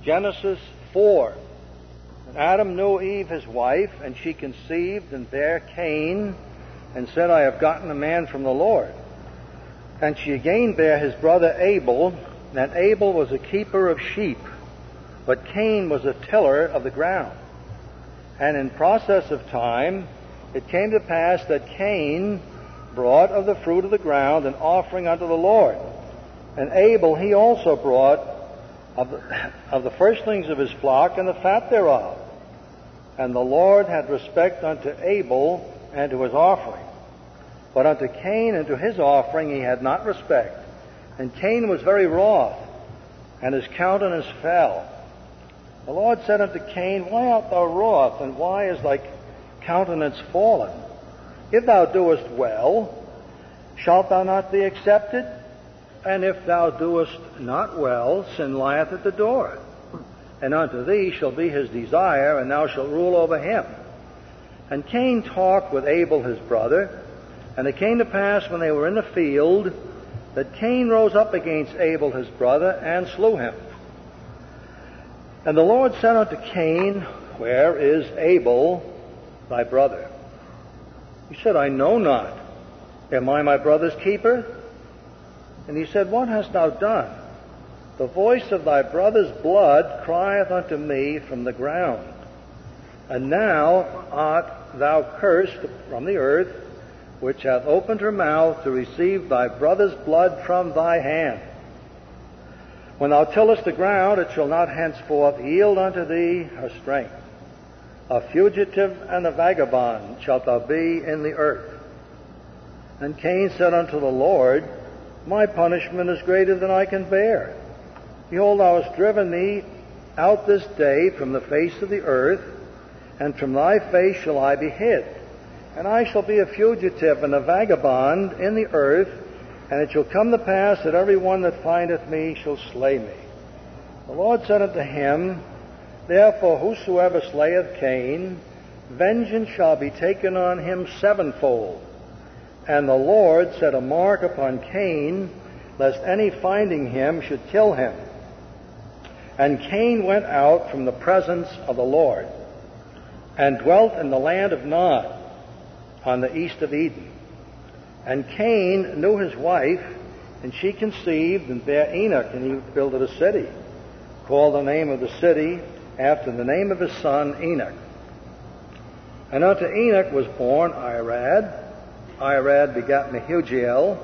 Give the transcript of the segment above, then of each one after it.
Genesis 4. And Adam knew Eve his wife, and she conceived and bare Cain, and said, I have gotten a man from the Lord. And she again bare his brother Abel, and Abel was a keeper of sheep, but Cain was a tiller of the ground. And in process of time, it came to pass that Cain brought of the fruit of the ground an offering unto the Lord. And Abel he also brought of the firstlings of his flock and the fat thereof. And the Lord had respect unto Abel and to his offering. But unto Cain and to his offering he had not respect. And Cain was very wroth, and his countenance fell. The Lord said unto Cain, Why art thou wroth, and why is thy countenance fallen? If thou doest well, shalt thou not be accepted? And if thou doest not well, sin lieth at the door. And unto thee shall be his desire, and thou shalt rule over him. And Cain talked with Abel his brother. And it came to pass when they were in the field, that Cain rose up against Abel his brother, and slew him. And the Lord said unto Cain, Where is Abel thy brother? He said, I know not. Am I my brother's keeper? And he said, What hast thou done? The voice of thy brother's blood crieth unto me from the ground. And now art thou cursed from the earth, which hath opened her mouth to receive thy brother's blood from thy hand. When thou tillest the ground, it shall not henceforth yield unto thee her strength. A fugitive and a vagabond shalt thou be in the earth. And Cain said unto the Lord, My punishment is greater than I can bear. Behold, thou hast driven me out this day from the face of the earth, and from thy face shall I be hid. And I shall be a fugitive and a vagabond in the earth, and it shall come to pass that every one that findeth me shall slay me. The Lord said unto him, Therefore whosoever slayeth Cain, vengeance shall be taken on him sevenfold. And the Lord set a mark upon Cain, lest any finding him should kill him. And Cain went out from the presence of the Lord, and dwelt in the land of Nod, on the east of Eden. And Cain knew his wife, and she conceived and bare Enoch, and he builded a city, called the name of the city after the name of his son Enoch. And unto Enoch was born Irad. Irad begat Mehujael.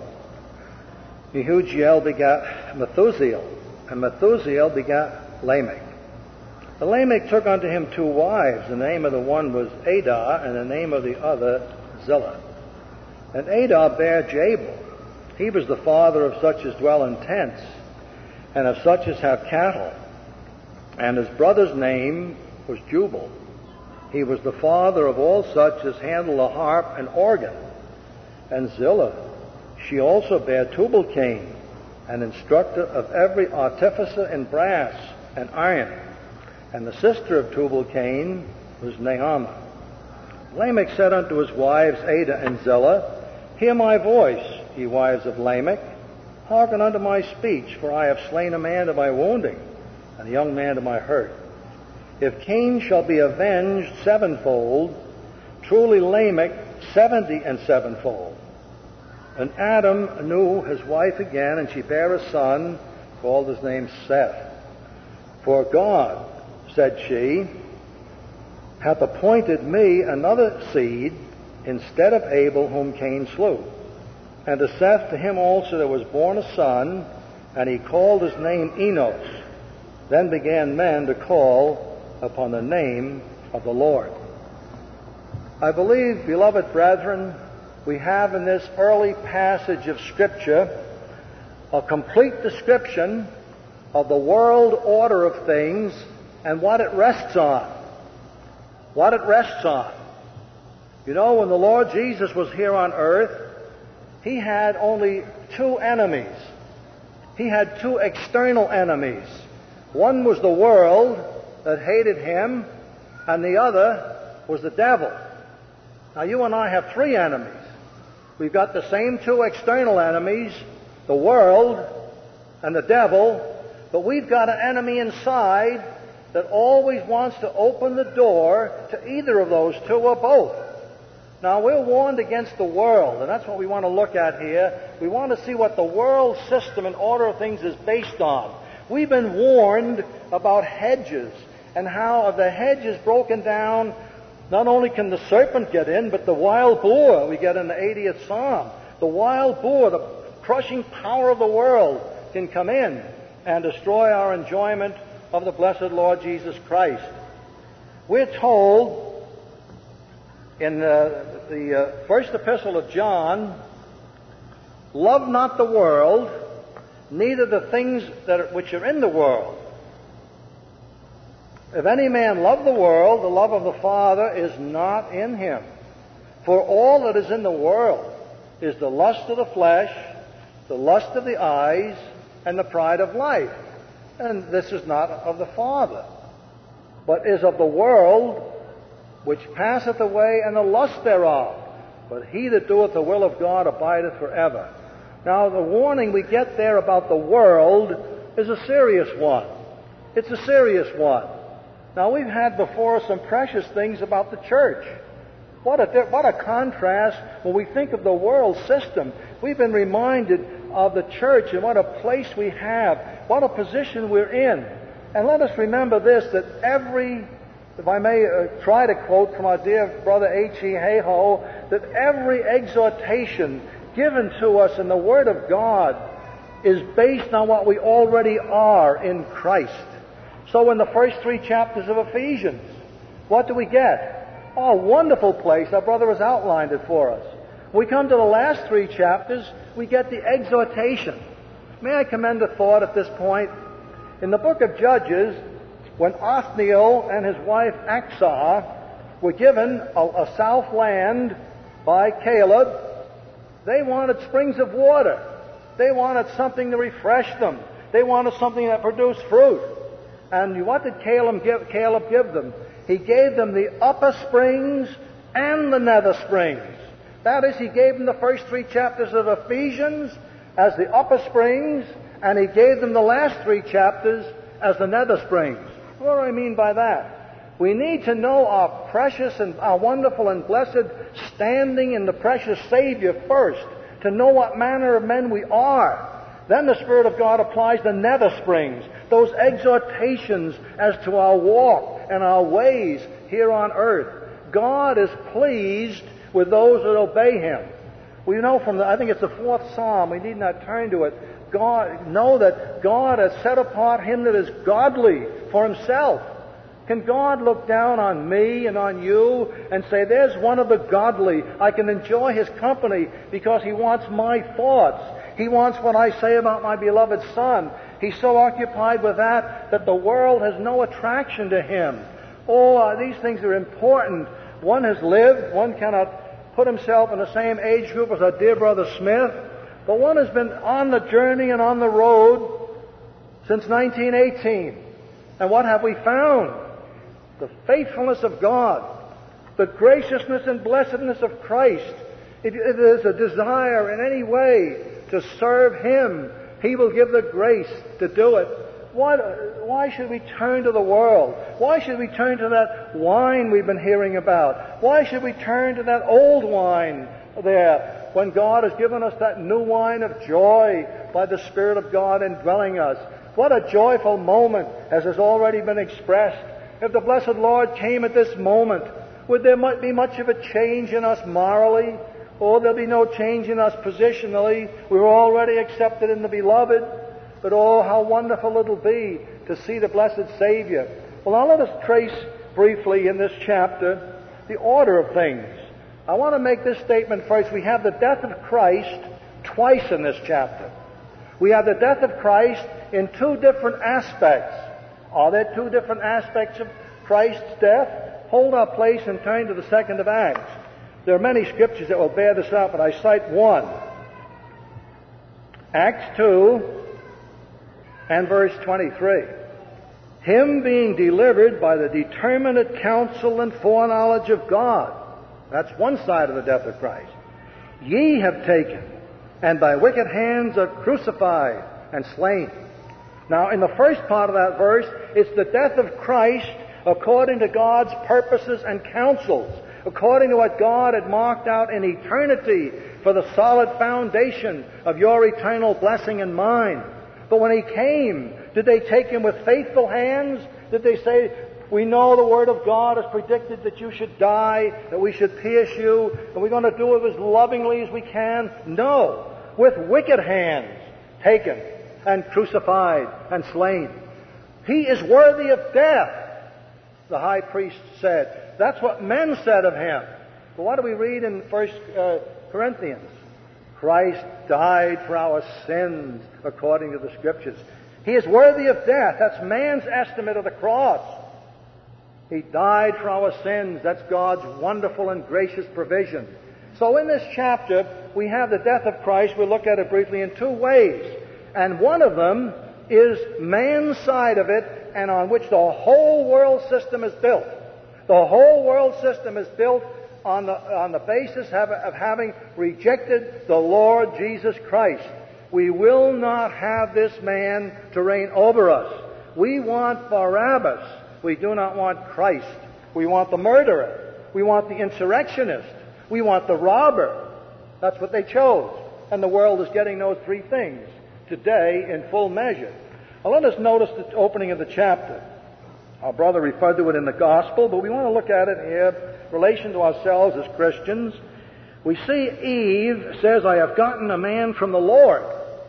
Mehujael begat Methusael. And Methusael begat Lamech. And Lamech took unto him two wives. The name of the one was Adah, and the name of the other Zillah. And Adah bare Jabal. He was the father of such as dwell in tents, and of such as have cattle. And his brother's name was Jubal. He was the father of all such as handle a harp and organ. And Zillah, she also bare Tubal-Cain, an instructor of every artificer in brass and iron. And the sister of Tubal-Cain was Naamah. Lamech said unto his wives Adah and Zillah, Hear my voice, ye wives of Lamech. Hearken unto my speech, for I have slain a man to my wounding, and a young man to my hurt. If Cain shall be avenged sevenfold, truly Lamech 70 and sevenfold. And Adam knew his wife again, and she bare a son, called his name Seth. For God, said she, hath appointed me another seed instead of Abel whom Cain slew. And to Seth, to him also there was born a son, and he called his name Enos. Then began men to call upon the name of the Lord. I believe, beloved brethren, we have in this early passage of Scripture a complete description of the world order of things and what it rests on. What it rests on. You know, when the Lord Jesus was here on earth, he had only two enemies. He had two external enemies. One was the world that hated him, and the other was the devil. Now, you and I have three enemies. We've got the same two external enemies, the world and the devil, But we've got an enemy inside that always wants to open the door to either of those two or both. Now, we're warned against the world, and that's what we want to look at here. We want to see what the world system and order of things is based on. We've been warned about hedges, and how if the hedge is broken down, not only can the serpent get in, but the wild boar we get in the 80th Psalm. The wild boar, the crushing power of the world, can come in and destroy our enjoyment of the blessed Lord Jesus Christ. We're told in the first epistle of John, love not the world, neither the things which are in the world. If any man love the world, the love of the Father is not in him. For all that is in the world is the lust of the flesh, the lust of the eyes, and the pride of life. And this is not of the Father, but is of the world, which passeth away, and the lust thereof. But he that doeth the will of God abideth forever. Now, the warning we get there about the world is a serious one. It's a serious one. Now, we've had before us some precious things about the church. What a contrast when we think of the world system. We've been reminded of the church and what a place we have, what a position we're in. And let us remember this, that if I may try to quote from our dear brother H.E. Hayhoe, that every exhortation given to us in the Word of God is based on what we already are in Christ. So in the first 3 chapters of Ephesians, what do we get? Oh, wonderful place. Our brother has outlined it for us. When we come to the last 3 chapters, we get the exhortation. May I commend a thought at this point? In the book of Judges, when Othniel and his wife Achsah were given a south land by Caleb, they wanted springs of water. They wanted something to refresh them. They wanted something that produced fruit. And what did Caleb give them? He gave them the upper springs and the nether springs. That is, he gave them the first 3 chapters of Ephesians as the upper springs, and he gave them the last 3 chapters as the nether springs. What do I mean by that? We need to know our precious and our wonderful and blessed standing in the precious Savior first, to know what manner of men we are. Then the Spirit of God applies the nether springs, those exhortations as to our walk and our ways here on earth. God is pleased with those that obey Him. We know from I think it's the 4th Psalm, we need not turn to it, know that God has set apart him that is godly for Himself. Can God look down on me and on you and say, there's one of the godly, I can enjoy his company because he wants my thoughts. He wants what I say about my beloved Son. He's so occupied with that the world has no attraction to him. Oh, these things are important. One has lived. One cannot put himself in the same age group as our dear brother Smith. But one has been on the journey and on the road since 1918. And what have we found? The faithfulness of God, the graciousness and blessedness of Christ. If there's a desire in any way to serve Him, He will give the grace to do it. Why should we turn to the world? Why should we turn to that wine we've been hearing about? Why should we turn to that old wine there when God has given us that new wine of joy by the Spirit of God indwelling us? What a joyful moment, as has already been expressed. If the blessed Lord came at this moment, would there be much of a change in us morally? Or there'll be no change in us positionally? We're already accepted in the Beloved. But oh, how wonderful it'll be to see the blessed Savior. Well, now let us trace briefly in this chapter the order of things. I want to make this statement first. We have the death of Christ twice in this chapter. We have the death of Christ in 2 different aspects. Are there 2 different aspects of Christ's death? Hold our place and turn to the 2nd of Acts. There are many scriptures that will bear this out, but I cite one. Acts 2 and verse 23. Him being delivered by the determinate counsel and foreknowledge of God. That's one side of the death of Christ. Ye have taken, and by wicked hands are crucified and slain, Now, in the first part of that verse, it's the death of Christ according to God's purposes and counsels, according to what God had marked out in eternity for the solid foundation of your eternal blessing and mine. But when He came, did they take Him with faithful hands? Did they say, we know the Word of God has predicted that you should die, that we should pierce you, and we're going to do it as lovingly as we can? No. With wicked hands taken and crucified and slain. He is worthy of death, the high priest said. That's what men said of Him. But what do we read in 1 Corinthians? Christ died for our sins according to the Scriptures. He is worthy of death. That's man's estimate of the cross. He died for our sins. That's God's wonderful and gracious provision. So in this chapter, we have the death of Christ. We'll look at it briefly in two ways. And one of them is man's side of it, and on which the whole world system is built. The whole world system is built on the basis of having rejected the Lord Jesus Christ. We will not have this man to reign over us. We want Barabbas. We do not want Christ. We want the murderer. We want the insurrectionist. We want the robber. That's what they chose. And the world is getting those three things today in full measure. Now let us notice the opening of the chapter. Our brother referred to it in the gospel, but we want to look at it here in relation to ourselves as Christians. We see Eve says, I have gotten a man from the Lord.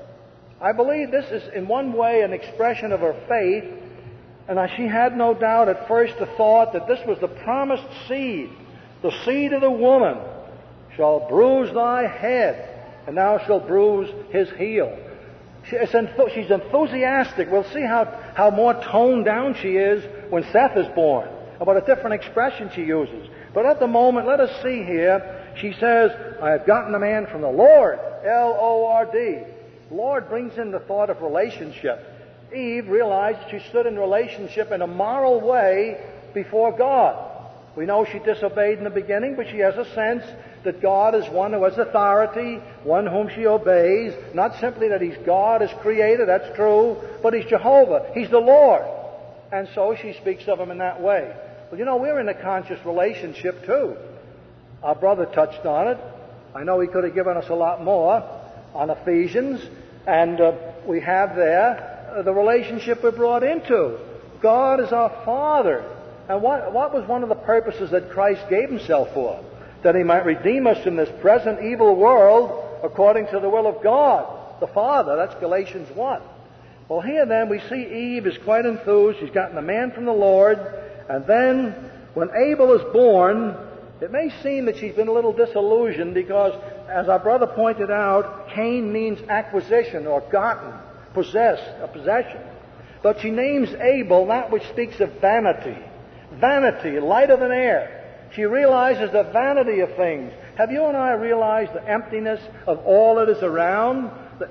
I believe this is in one way an expression of her faith, and she had no doubt at first the thought that this was the promised seed. The seed of the woman shall bruise thy head, and thou shalt bruise his heel. She's enthusiastic. We'll see how more toned down she is when Seth is born, about a different expression she uses. But at the moment, let us see here, she says, I have gotten a man from the Lord, L-O-R-D. Lord brings in the thought of relationship. Eve realized she stood in relationship in a moral way before God. We know she disobeyed in the beginning, but she has a sense that God is one who has authority, one whom she obeys. Not simply that He's God as creator, that's true, but He's Jehovah. He's the Lord. And so she speaks of Him in that way. Well, you know, we're in a conscious relationship too. Our brother touched on it. I know he could have given us a lot more on Ephesians, and we have there the relationship we're brought into. God is our Father. And what was one of the purposes that Christ gave Himself for? That He might redeem us from this present evil world according to the will of God, the Father. That's Galatians 1. Well, here then we see Eve is quite enthused. She's gotten a man from the Lord. And then when Abel is born, it may seem that she's been a little disillusioned because, as our brother pointed out, Cain means acquisition or gotten, possessed, a possession. But she names Abel that which speaks of vanity. Vanity, lighter than air. She realizes the vanity of things. Have you and I realized the emptiness of all that is around?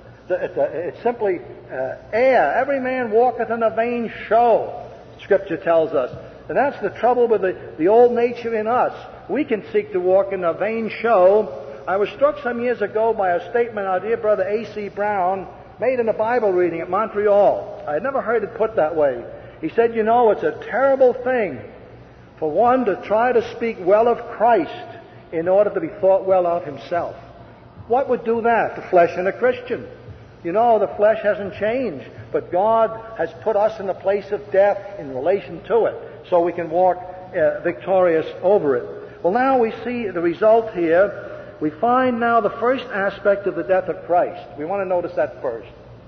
It's simply air. Every man walketh in a vain show, Scripture tells us. And that's the trouble with the old nature in us. We can seek to walk in a vain show. I was struck some years ago by a statement our dear brother A.C. Brown made in a Bible reading at Montreal. I had never heard it put that way. He said, you know, it's a terrible thing for one to try to speak well of Christ in order to be thought well of himself. What would do that? The flesh in a Christian. You know, the flesh hasn't changed, but God has put us in the place of death in relation to it, so we can walk victorious over it. Well, now we see the result here. We find now the first aspect of the death of Christ. We want to notice that first.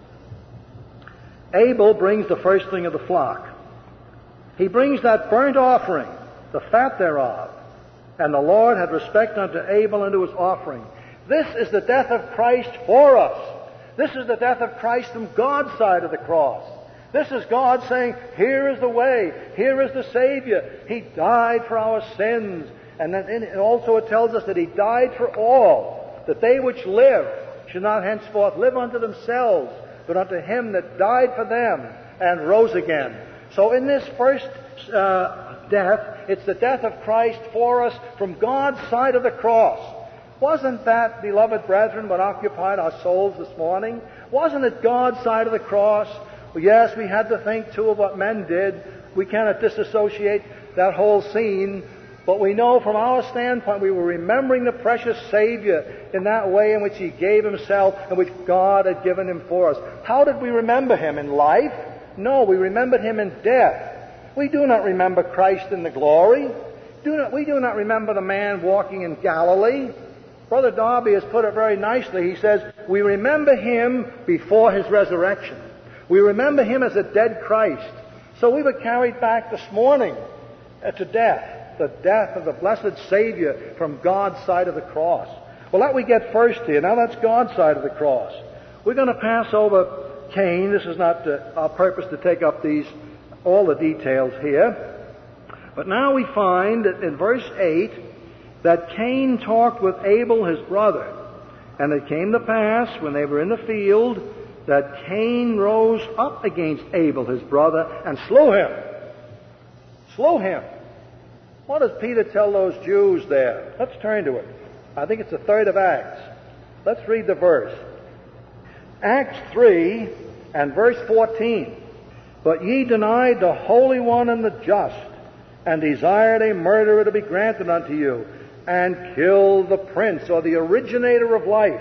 Abel brings the firstling of the flock. He brings that burnt offering, the fat thereof. And the Lord had respect unto Abel and to his offering. This is the death of Christ for us. This is the death of Christ from God's side of the cross. This is God saying, here is the way, here is the Savior. He died for our sins. And then also it tells us that He died for all, that they which live should not henceforth live unto themselves, but unto Him that died for them and rose again. So in this first death, it's the death of Christ for us from God's side of the cross. Wasn't that, beloved brethren, what occupied our souls this morning? Wasn't it God's side of the cross? Yes, we had to think too of what men did. We cannot disassociate that whole scene. But we know from our standpoint we were remembering the precious Savior in that way in which He gave Himself and which God had given Him for us. How did we remember Him? In life? No, we remembered Him in death. We do not remember Christ in the glory. We do not remember the man walking in Galilee. Brother Darby has put it very nicely. He says, we remember Him before His resurrection. We remember Him as a dead Christ. So we were carried back this morning to death, the death of the blessed Savior from God's side of the cross. Well, that we get first here. Now that's God's side of the cross. We're going to pass over Cain. This is not our purpose to take up all the details here. But now we find that in verse 8 that Cain talked with Abel his brother. And it came to pass, when they were in the field, that Cain rose up against Abel his brother and slew him. Slew him. What does Peter tell those Jews there? Let's turn to it. I think it's the 3rd of Acts. Let's read the verse. Acts 3 and verse 14. But ye denied the Holy One and the just, and desired a murderer to be granted unto you, and killed the prince, or the originator of life,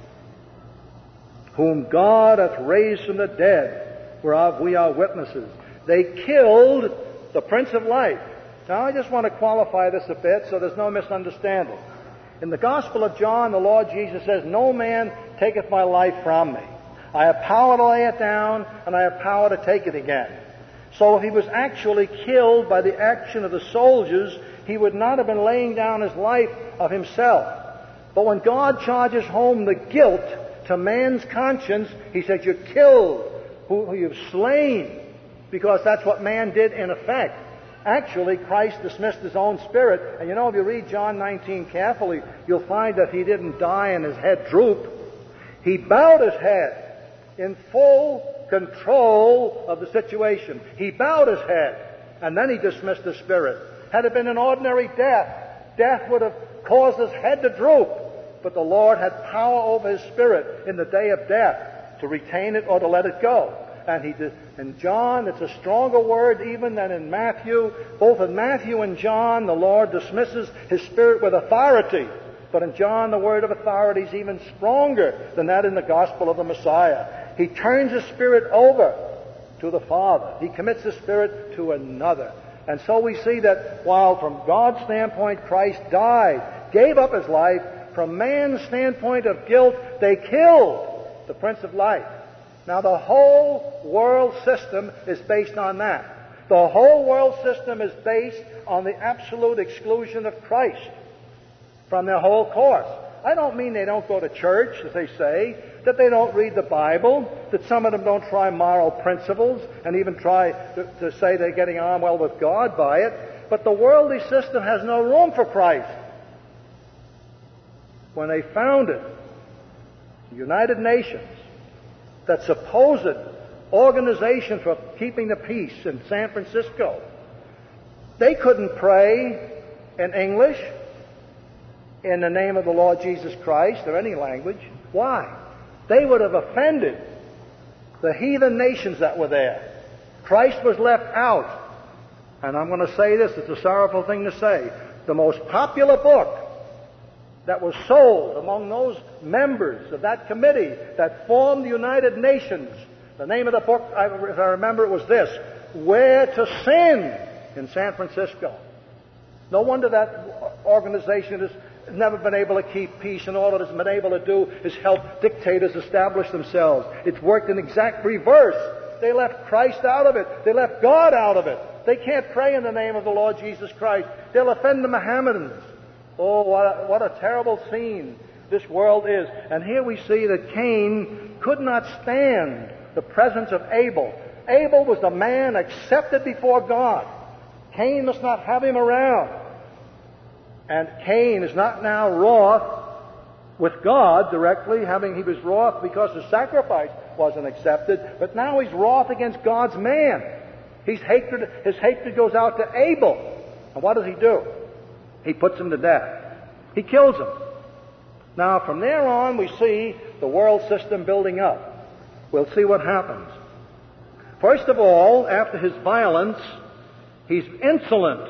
whom God hath raised from the dead, whereof we are witnesses. They killed the Prince of Life. Now, I just want to qualify this a bit so there's no misunderstanding. In the Gospel of John, the Lord Jesus says, no man taketh my life from me. I have power to lay it down, and I have power to take it again. So if he was actually killed by the action of the soldiers, he would not have been laying down his life of himself. But when God charges home the guilt to man's conscience, He said, you're killed, who you've slain, because that's what man did in effect. Actually, Christ dismissed His own Spirit. And you know, if you read John 19 carefully, you'll find that He didn't die and His head drooped. He bowed His head in full control of the situation. He bowed His head, and then He dismissed the Spirit. Had it been an ordinary death, death would have caused His head to droop. But the Lord had power over His Spirit in the day of death to retain it or to let it go. And He did. In John, it's a stronger word even than in Matthew. Both in Matthew and John, the Lord dismisses His Spirit with authority. But in John, the word of authority is even stronger than that in the gospel of the Messiah. He turns His Spirit over to the Father. He commits His Spirit to another. And so we see that while from God's standpoint Christ died, gave up His life, from man's standpoint of guilt, they killed the Prince of Life. Now the whole world system is based on that. The whole world system is based on the absolute exclusion of Christ from their whole course. I don't mean they don't go to church, as they say, that they don't read the Bible, that some of them don't try moral principles and even try to say they're getting on well with God by it. But the worldly system has no room for Christ. When they founded the United Nations, that supposed organization for keeping the peace in San Francisco, they couldn't pray in English in the name of the Lord Jesus Christ or any language. Why? They would have offended the heathen nations that were there. Christ was left out. And I'm going to say this, it's a sorrowful thing to say. The most popular book that was sold among those members of that committee that formed the United Nations, the name of the book, if I remember, it was this, Where to Sin in San Francisco. No wonder that organization has never been able to keep peace, and all it has been able to do is help dictators establish themselves. It's worked in exact reverse. They left Christ out of it. They left God out of it. They can't pray in the name of the Lord Jesus Christ. They'll offend the Mohammedans. Oh, what a terrible scene this world is. And here we see that Cain could not stand the presence of Abel. Abel was the man accepted before God. Cain must not have him around. And Cain is not now wroth with God directly, he was wroth because the sacrifice wasn't accepted, but now he's wroth against God's man. His hatred goes out to Abel. And what does he do? He puts him to death. He kills him. Now, from there on, we see the world system building up. We'll see what happens. First of all, after his violence, he's insolent.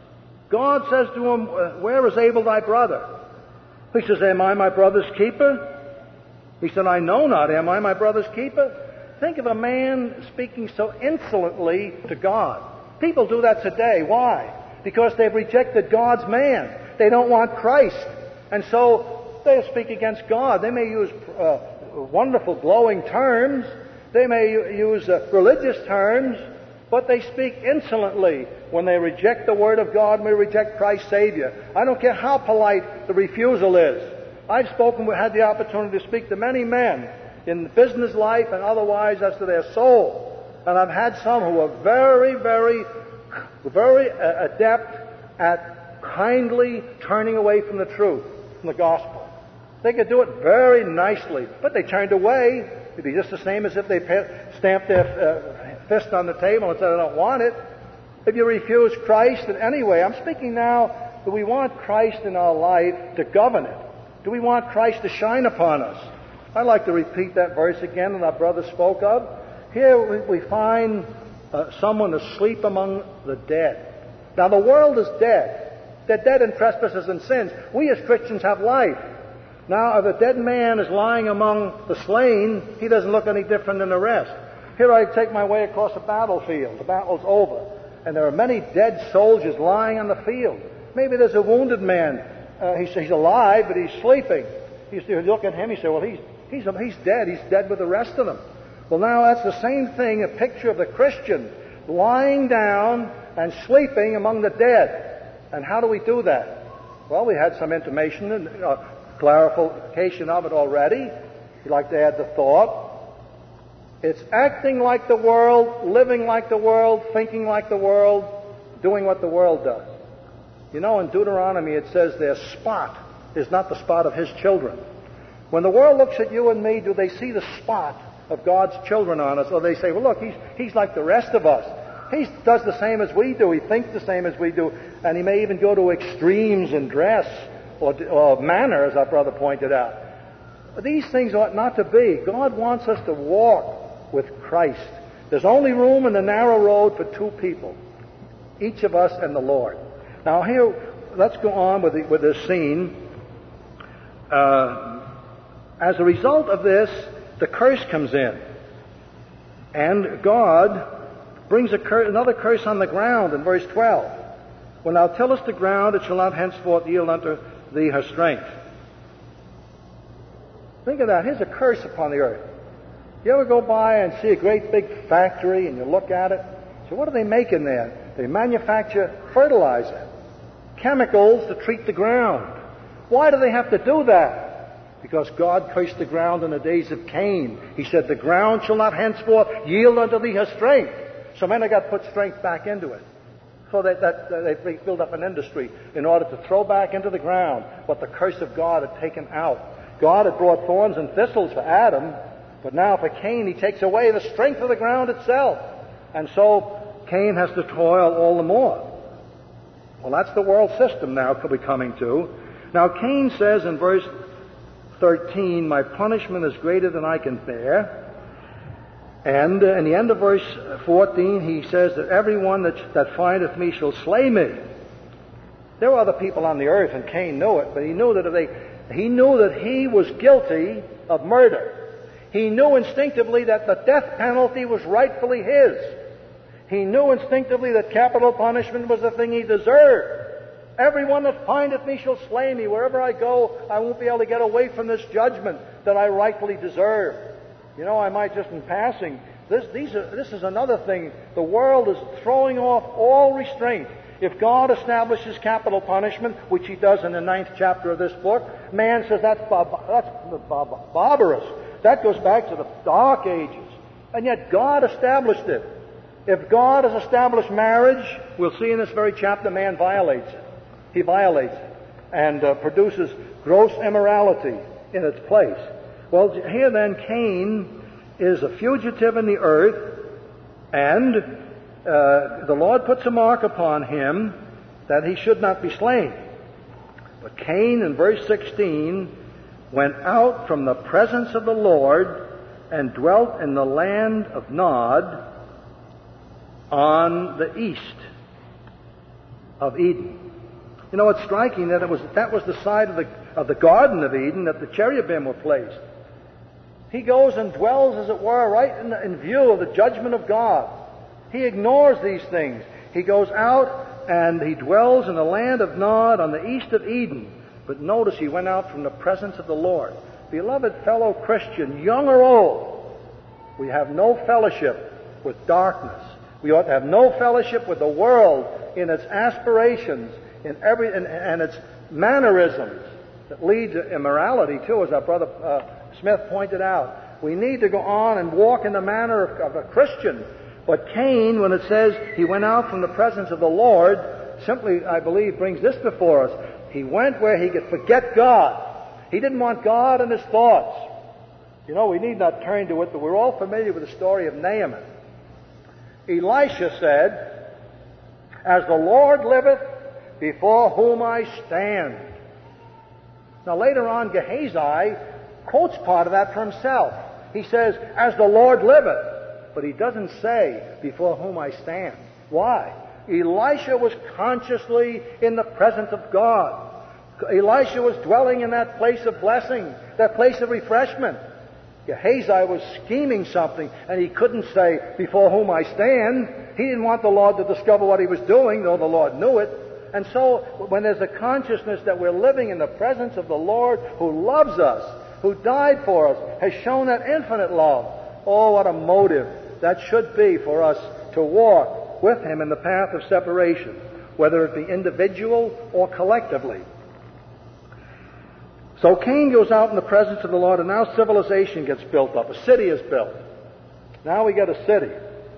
God says to him, "Where is Abel thy brother?" He says, "Am I my brother's keeper?" He said, "I know not. Am I my brother's keeper?" Think of a man speaking so insolently to God. People do that today. Why? Because they've rejected God's man. They don't want Christ. And so they speak against God. They may use wonderful, glowing terms. They may use religious terms, but they speak insolently when they reject the Word of God and they reject Christ's Savior. I don't care how polite the refusal is. I've had the opportunity to speak to many men in business life and otherwise as to their soul. And I've had some who are very, very, very adept at kindly turning away from the truth, from the gospel. They could do it very nicely, but they turned away. It'd be just the same as if they stamped their fist on the table and said, "I don't want it." If you refuse Christ in any way, I'm speaking now, do we want Christ in our life to govern it? Do we want Christ to shine upon us? I'd like to repeat that verse again that our brother spoke of. Here we find someone asleep among the dead. Now the world is dead. They're dead in trespasses and sins. We as Christians have life. Now if a dead man is lying among the slain, he doesn't look any different than the rest. Here I take my way across a battlefield. The battle's over. And there are many dead soldiers lying on the field. Maybe there's a wounded man. He's alive, but he's sleeping. You look at him, you say, "Well, he's dead. He's dead with the rest of them." Well, now that's the same thing, a picture of the Christian lying down and sleeping among the dead. And how do we do that? Well, we had some intimation and clarification of it already. If you'd like to add the thought, it's acting like the world, living like the world, thinking like the world, doing what the world does. You know, in Deuteronomy it says their spot is not the spot of his children. When the world looks at you and me, do they see the spot of God's children on us? Or they say, "Well, look, he's like the rest of us. He does the same as we do. He thinks the same as we do." And he may even go to extremes in dress or manner, as our brother pointed out. But these things ought not to be. God wants us to walk with Christ. There's only room in the narrow road for two people, each of us and the Lord. Now here, let's go on with this scene. As a result of this, the curse comes in. And God brings another curse on the ground in verse 12. "When thou tillest the ground, it shall not henceforth yield unto thee her strength." Think of that. Here's a curse upon the earth. You ever go by and see a great big factory and you look at it? So what do they make in there? They manufacture fertilizer, chemicals to treat the ground. Why do they have to do that? Because God cursed the ground in the days of Cain. He said, "The ground shall not henceforth yield unto thee her strength." So men have got to put strength back into it. So that they build up an industry in order to throw back into the ground what the curse of God had taken out. God had brought thorns and thistles for Adam, but now for Cain he takes away the strength of the ground itself. And so Cain has to toil all the more. Well, that's the world system now we're coming to. Now Cain says in verse 13, "My punishment is greater than I can bear." And in the end of verse 14, he says that everyone that findeth me shall slay me. There were other people on the earth, and Cain knew it, but he knew that he was guilty of murder. He knew instinctively that the death penalty was rightfully his. He knew instinctively that capital punishment was the thing he deserved. "Everyone that findeth me shall slay me. Wherever I go, I won't be able to get away from this judgment that I rightfully deserve." You know, I might just in passing, this is another thing. The world is throwing off all restraint. If God establishes capital punishment, which he does in the 9th chapter of this book, man says that's barbarous. That goes back to the Dark Ages. And yet God established it. If God has established marriage, we'll see in this very chapter, man violates it. He violates it and produces gross immorality in its place. Well, here then, Cain is a fugitive in the earth, and the Lord puts a mark upon him that he should not be slain. But Cain, in verse 16, went out from the presence of the Lord and dwelt in the land of Nod, on the east of Eden. You know, it's striking that that was the side of the Garden of Eden that the cherubim were placed. He goes and dwells, as it were, right in view of the judgment of God. He ignores these things. He goes out and he dwells in the land of Nod on the east of Eden. But notice he went out from the presence of the Lord. Beloved fellow Christian, young or old, we have no fellowship with darkness. We ought to have no fellowship with the world in its aspirations, in and its mannerisms that lead to immorality too, as our brother Smith pointed out. We need to go on and walk in the manner of a Christian. But Cain, when it says he went out from the presence of the Lord, simply, I believe, brings this before us. He went where he could forget God. He didn't want God in his thoughts. You know, we need not turn to it, but we're all familiar with the story of Naaman. Elisha said, "As the Lord liveth, before whom I stand." Now later on, Gehazi quotes part of that for himself. He says, "As the Lord liveth," but he doesn't say, "before whom I stand." Why? Elisha was consciously in the presence of God. Elisha was dwelling in that place of blessing, that place of refreshment. Gehazi was scheming something, and he couldn't say, "Before whom I stand." He didn't want the Lord to discover what he was doing, though the Lord knew it. And so, when there's a consciousness that we're living in the presence of the Lord who loves us, who died for us, has shown that infinite love, oh, what a motive that should be for us to walk with him in the path of separation, whether it be individual or collectively. So Cain goes out in the presence of the Lord, and now civilization gets built up. A city is built. Now we get a city.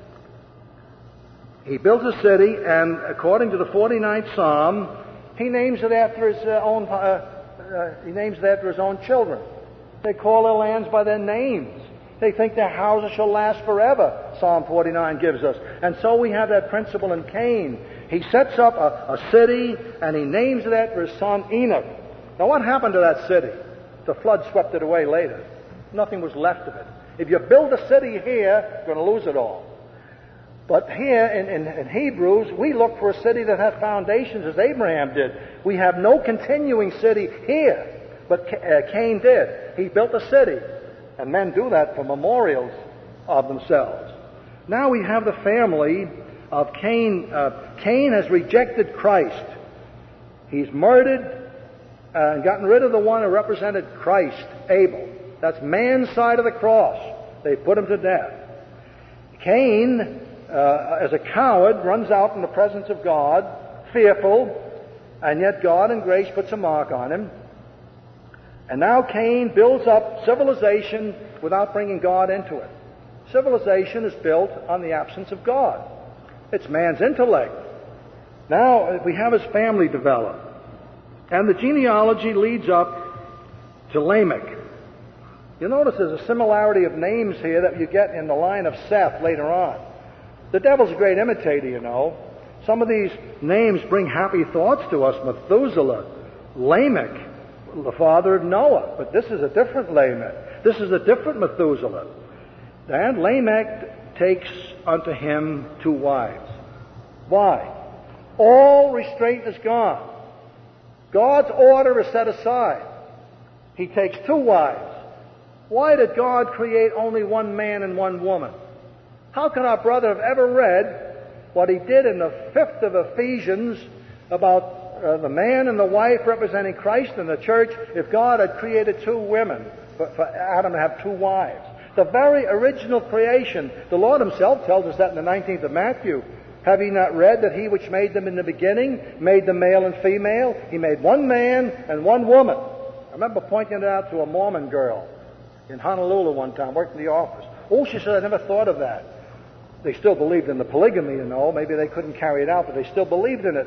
He builds a city, and according to the 49th Psalm, he names it after his own. He names it after his own children. They call their lands by their names. They think their houses shall last forever, Psalm 49 gives us. And so we have that principle in Cain. He sets up a city, and he names it after his son Enoch. Now what happened to that city? The flood swept it away later. Nothing was left of it. If you build a city here, you're going to lose it all. But here in Hebrews, we look for a city that has foundations, as Abraham did. We have no continuing city here, but Cain did. He built a city. And men do that for memorials of themselves. Now we have the family of Cain. Cain has rejected Christ. He's murdered and gotten rid of the one who represented Christ, Abel. That's man's side of the cross. They put him to death. Cain, as a coward, runs out in the presence of God, fearful, and yet God in grace puts a mark on him. And now Cain builds up civilization without bringing God into it. Civilization is built on the absence of God. It's man's intellect. Now we have his family develop. And the genealogy leads up to Lamech. You'll notice there's a similarity of names here that you get in the line of Seth later on. The devil's a great imitator, you know. Some of these names bring happy thoughts to us. Methuselah, Lamech, the father of Noah. But this is a different Lamech. This is a different Methuselah. And Lamech takes unto him 2 wives. Why? All restraint is gone. God's order is set aside. He takes 2 wives. Why did God create only 1 man and 1 woman? How can our brother have ever read what he did in the 5th of Ephesians about the man and the wife representing Christ and the church if God had created 2 women for Adam to have 2 wives? The very original creation. The Lord himself tells us that in the 19th of Matthew. Have ye not read that he which made them in the beginning made them male and female? He made 1 man and 1 woman. I remember pointing it out to a Mormon girl in Honolulu one time, worked in the office. Oh, she said, I never thought of that. They still believed in the polygamy, you know. Maybe they couldn't carry it out, but they still believed in it.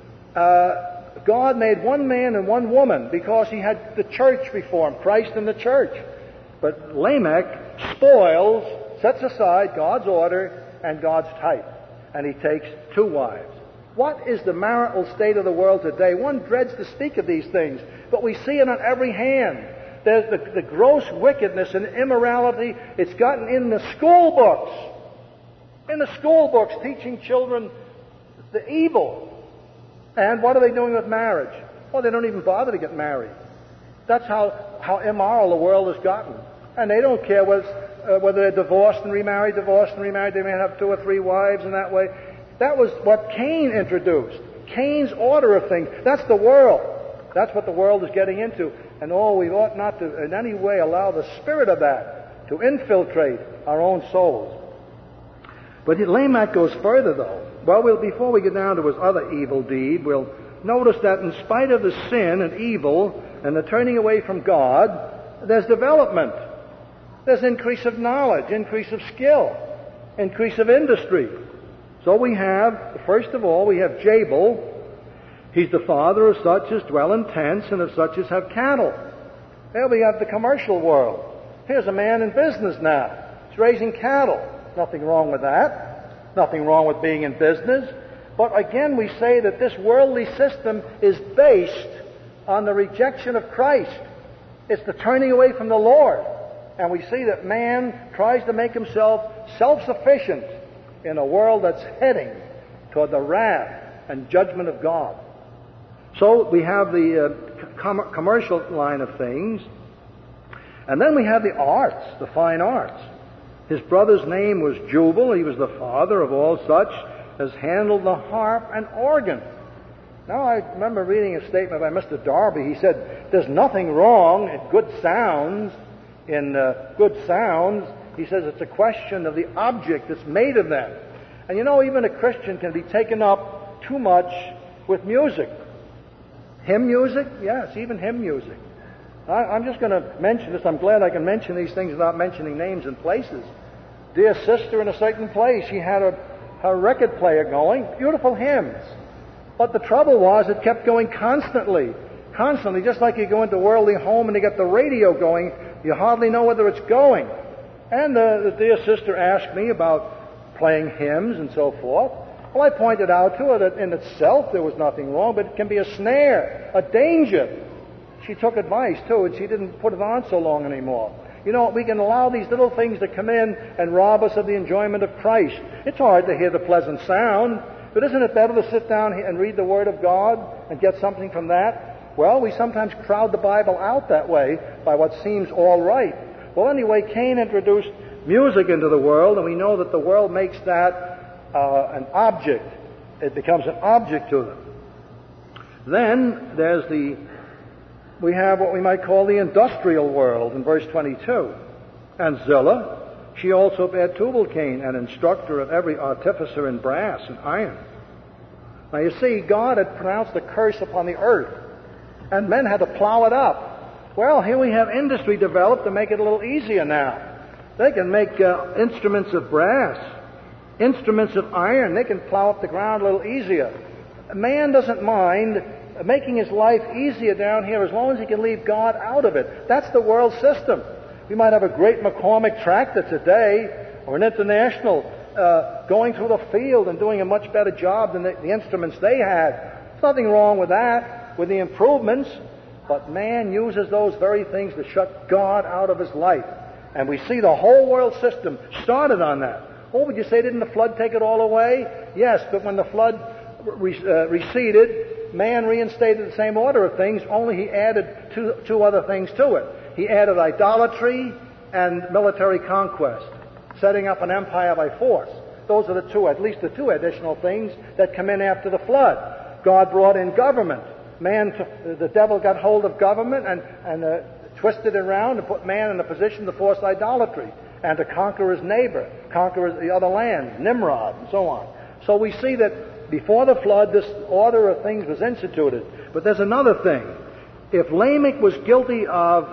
God made 1 man and 1 woman because he had the church before him, Christ and the church. But Lamech spoils, sets aside God's order and God's type. And he takes 2 wives. What is the marital state of the world today? One dreads to speak of these things, but we see it on every hand. There's the gross wickedness and immorality. It's gotten in the school books. in the school books teaching children the evil. And what are they doing with marriage? Well, they don't even bother to get married. That's how immoral the world has gotten. And they don't care whether they're divorced and remarried. They may have 2 or 3 wives in that way. That was what Cain introduced. Cain's order of things. That's the world. That's what the world is getting into. And we ought not to in any way allow the spirit of that to infiltrate our own souls. But Lamech goes further, though. Well, before we get down to his other evil deed, we'll notice that in spite of the sin and evil and the turning away from God, there's development. There's increase of knowledge, increase of skill, increase of industry. So we have, first of all, we have Jabal. He's the father of such as dwell in tents and of such as have cattle. There we have the commercial world. Here's a man in business now. He's raising cattle. Nothing wrong with that. Nothing wrong with being in business. But again, we say that this worldly system is based on the rejection of Christ. It's the turning away from the Lord. And we see that man tries to make himself self-sufficient in a world that's heading toward the wrath and judgment of God. So we have the commercial line of things. And then we have the arts, the fine arts. His brother's name was Jubal. He was the father of all such as handled the harp and organ. Now, I remember reading a statement by Mr. Darby. He said, there's nothing wrong in good sounds. He says it's a question of the object that's made of them. And even a Christian can be taken up too much with music. Hymn music? Yes, even hymn music. I'm just going to mention this. I'm glad I can mention these things without mentioning names and places. Dear sister in a certain place, she had a record player going, beautiful hymns. But the trouble was it kept going constantly, just like you go into a worldly home and you get the radio going, you hardly know whether it's going. And the dear sister asked me about playing hymns and so forth. Well, I pointed out to her that in itself there was nothing wrong, but it can be a snare, a danger. She took advice, too, and she didn't put it on so long anymore. We can allow these little things to come in and rob us of the enjoyment of Christ. It's hard to hear the pleasant sound, but isn't it better to sit down and read the Word of God and get something from that? Well, we sometimes crowd the Bible out that way by what seems all right. Well, anyway, Cain introduced music into the world, and we know that the world makes that an object. It becomes an object to them. Then we have what we might call the industrial world in verse 22. And Zillah, she also bare Tubal-Cain, an instructor of every artificer in brass and iron. Now you see, God had pronounced a curse upon the earth, and men had to plow it up. Well, here we have industry developed to make it a little easier now. They can make instruments of brass, instruments of iron. They can plow up the ground a little easier. Man doesn't mind making his life easier down here as long as he can leave God out of it. That's the world system. We might have a great McCormick tractor today, or an International going through the field and doing a much better job than the instruments they had. There's nothing wrong with that, with the improvements, but man uses those very things to shut God out of his life. And we see the whole world system started on that. Oh, would you say, didn't the flood take it all away? Yes, but when the flood receded, man reinstated the same order of things, only he added two other things to it. He added idolatry and military conquest, setting up an empire by force. Those are at least the two additional things that come in after the flood. God brought in government. The devil got hold of government and twisted it around and put man in a position to force idolatry and to conquer his neighbor, conquer the other lands, Nimrod, and so on. So we see that before the flood, this order of things was instituted. But there's another thing. If Lamech was guilty of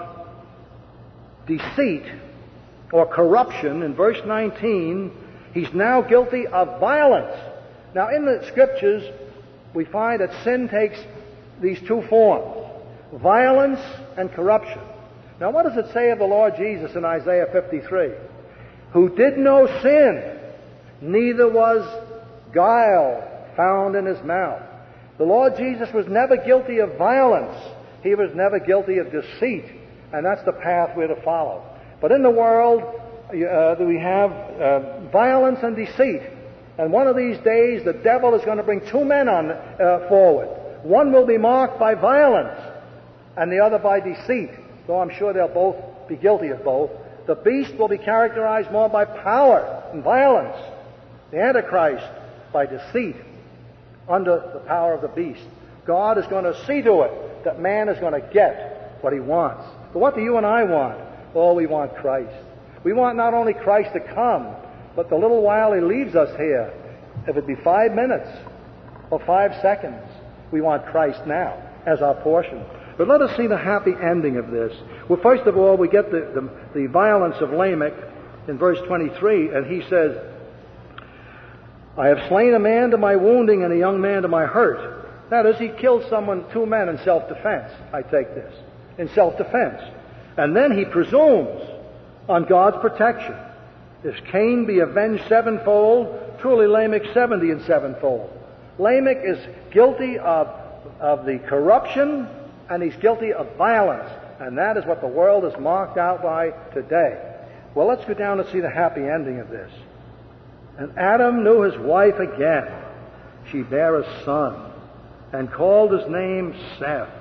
deceit or corruption, in verse 19, he's now guilty of violence. Now, in the Scriptures, we find that sin takes these two forms, violence and corruption. Now, what does it say of the Lord Jesus in Isaiah 53? Who did no sin, neither was guile found in his mouth. The Lord Jesus was never guilty of violence. He was never guilty of deceit. And that's the path we're to follow. But in the world, we have violence and deceit. And one of these days, the devil is going to bring two men forward. One will be marked by violence, and the other by deceit, though I'm sure they'll both be guilty of both. The beast will be characterized more by power and violence. The Antichrist by deceit, under the power of the beast. God is going to see to it that man is going to get what he wants. But what do you and I want? Oh, we want Christ. We want not only Christ to come, but the little while he leaves us here, if it be 5 minutes or 5 seconds, we want Christ now as our portion. But let us see the happy ending of this. Well, first of all, we get the violence of Lamech in verse 23, and he says, I have slain a man to my wounding and a young man to my hurt. That is, he killed two men in self-defense, I take this, in self-defense. And then he presumes on God's protection. If Cain be avenged sevenfold, truly Lamech 70 and sevenfold. Lamech is guilty of the corruption, and he's guilty of violence. And that is what the world is marked out by today. Well, let's go down and see the happy ending of this. And Adam knew his wife again. She bare a son, and called his name Seth.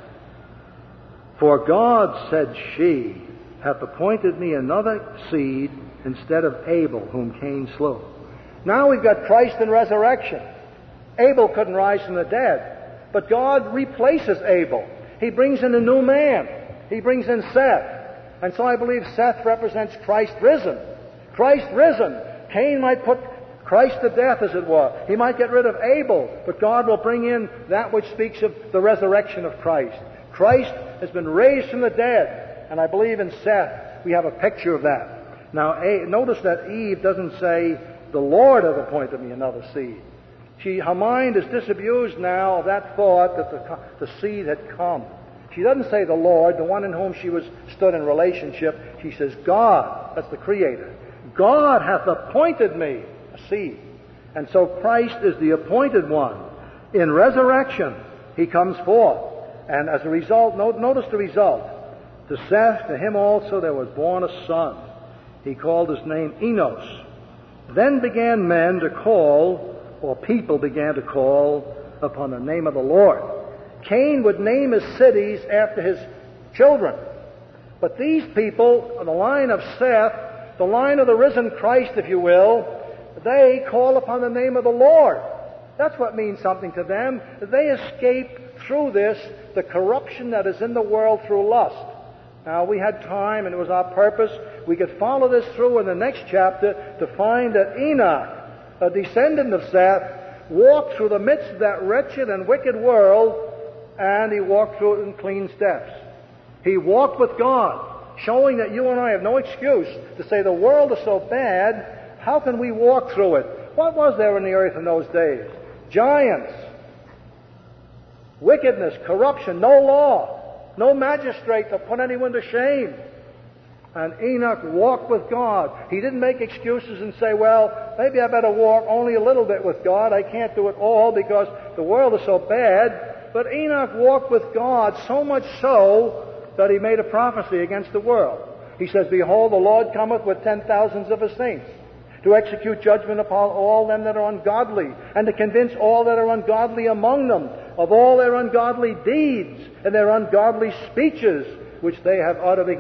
For God, said she, hath appointed me another seed instead of Abel, whom Cain slew. Now we've got Christ in resurrection. Abel couldn't rise from the dead, but God replaces Abel. He brings in a new man. He brings in Seth. And so I believe Seth represents Christ risen. Christ risen. Cain might put Christ to death, as it were. He might get rid of Abel, but God will bring in that which speaks of the resurrection of Christ. Christ has been raised from the dead, and I believe in Seth we have a picture of that. Now, notice that Eve doesn't say, the Lord hath appointed me another seed. Her mind is disabused now of that thought that the seed had come. She doesn't say the Lord, the one in whom she stood in relationship. She says God, that's the Creator. God hath appointed me a seed. And so Christ is the appointed one. In resurrection, he comes forth. And as a result, notice the result. To Seth, to him also there was born a son. He called his name Enos. Then began men to call, or people began to call, upon the name of the Lord. Cain would name his cities after his children. But these people, on the line of Seth, the line of the risen Christ, if you will, they call upon the name of the Lord. That's what means something to them. They escape through this the corruption that is in the world through lust. Now, we had time, and it was our purpose. We could follow this through in the next chapter to find that Enoch, a descendant of Seth, walked through the midst of that wretched and wicked world, and he walked through it in clean steps. He walked with God, showing that you and I have no excuse to say the world is so bad, how can we walk through it? What was there in the earth in those days? Giants, wickedness, corruption, no law, no magistrate to put anyone to shame. And Enoch walked with God. He didn't make excuses and say, well, maybe I better walk only a little bit with God. I can't do it all because the world is so bad. But Enoch walked with God so much so that he made a prophecy against the world. He says, behold, the Lord cometh with 10,000s of his saints, to execute judgment upon all them that are ungodly, and to convince all that are ungodly among them of all their ungodly deeds and their ungodly speeches, which they have uttered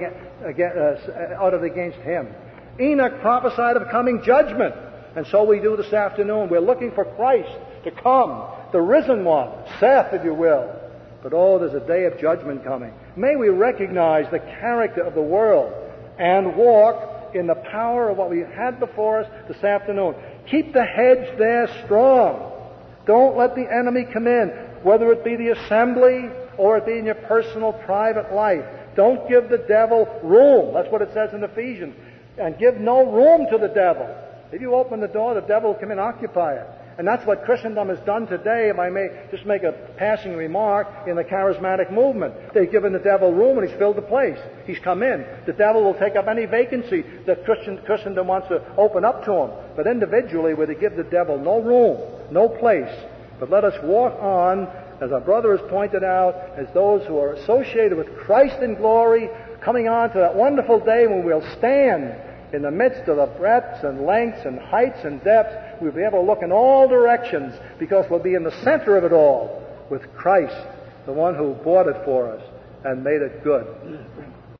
against him. Enoch prophesied of coming judgment, and so we do this afternoon. We're looking for Christ to come, the risen one, Seth, if you will. But oh, there's a day of judgment coming. May we recognize the character of the world and walk in the power of what we had before us this afternoon. Keep the hedge there strong. Don't let the enemy come in, whether it be the assembly or it be in your personal, private life. Don't give the devil room. That's what it says in Ephesians. And give no room to the devil. If you open the door, the devil will come in and occupy it. And that's what Christendom has done today, if I may just make a passing remark, in the charismatic movement. They've given the devil room and he's filled the place. He's come in. The devil will take up any vacancy that Christendom wants to open up to him. But individually, we're to give the devil no room, no place. But let us walk on, as our brother has pointed out, as those who are associated with Christ in glory, coming on to that wonderful day when we'll stand in the midst of the breadths and lengths and heights and depths, we'll be able to look in all directions because we'll be in the center of it all with Christ, the one who bought it for us and made it good.